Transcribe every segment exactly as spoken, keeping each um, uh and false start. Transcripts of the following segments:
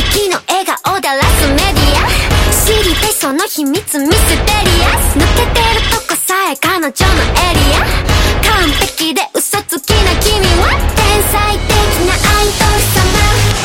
時の笑顔だらすメディア、知りたいその秘密ミステリアス、抜けてるとこさえ彼女のエリア、完璧で嘘つきな君は天才的なアイドル様。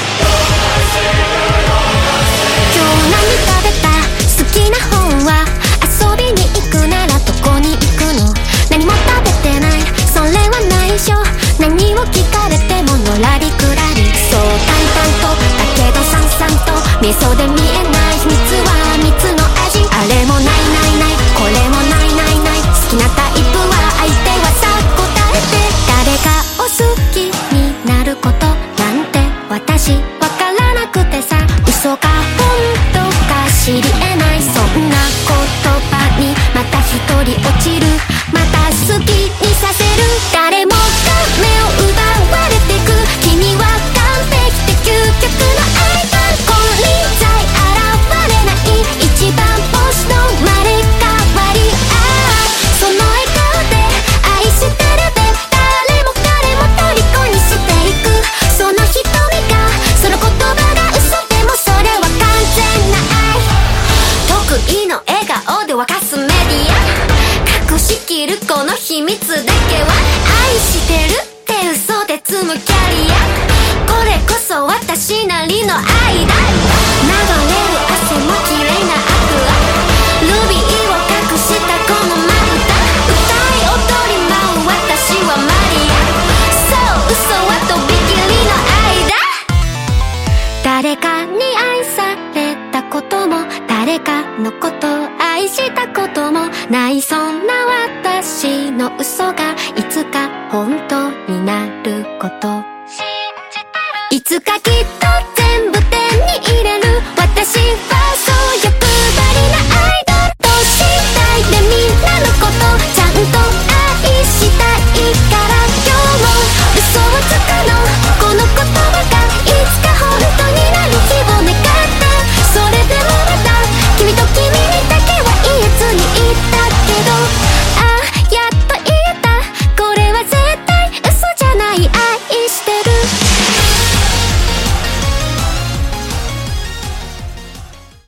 今日何食べた？好きな本は？遊びに行くならどこに行くの？何も食べてない、それは内緒。何を聞かれてものらりくらり、そう淡々とだけどさんさんと味噌で見えない秘密は蜜の味。あれもないないない、これもないないない、好きなタイプは相手はさ答えて。誰かを好きになることなんて私わからなくてさ、嘘か本当か知り得ない、そんな言葉にまた一人落ちる、また好きにさせる。誰もが目を奪われてく、君は完璧で究極のアイドル、金輪際現れない一番星の生まれ変わり。ああその笑顔で愛してるで誰も彼も虜にしていく、その瞳がその言葉が嘘でもそれは完全な愛。得意の笑顔で沸かすメディア、隠しきるこの秘密だけは愛してるって嘘で積むキャリア、これこそ私なりの愛だ。流れる汗も綺麗なアクア、ルビーを隠したこのまぶた、歌い踊り舞う私はマリア、そう嘘はとびきりの愛だ。誰かに愛されたことも誰かのことを愛したこともない、そんな私の嘘がいつか本当になること、いつかきっと